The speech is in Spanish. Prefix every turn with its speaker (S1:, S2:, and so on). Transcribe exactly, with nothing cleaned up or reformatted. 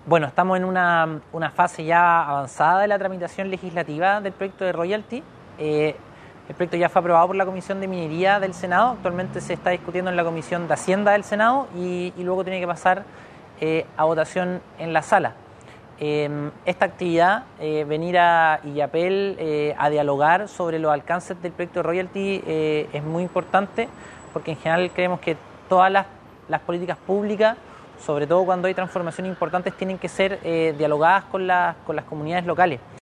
S1: Bueno, estamos en una, una fase ya avanzada de la tramitación legislativa del proyecto de royalty. Eh, el proyecto ya fue aprobado por la Comisión de Minería del Senado, actualmente se está discutiendo en la Comisión de Hacienda del Senado y, y luego tiene que pasar eh, a votación en la sala. Eh, esta actividad, eh, venir a Illapel eh, a dialogar sobre los alcances del proyecto de royalty eh, es muy importante porque en general creemos que todas las, las políticas públicas, sobre todo cuando hay transformaciones importantes, tienen que ser eh, dialogadas con las, con las comunidades locales.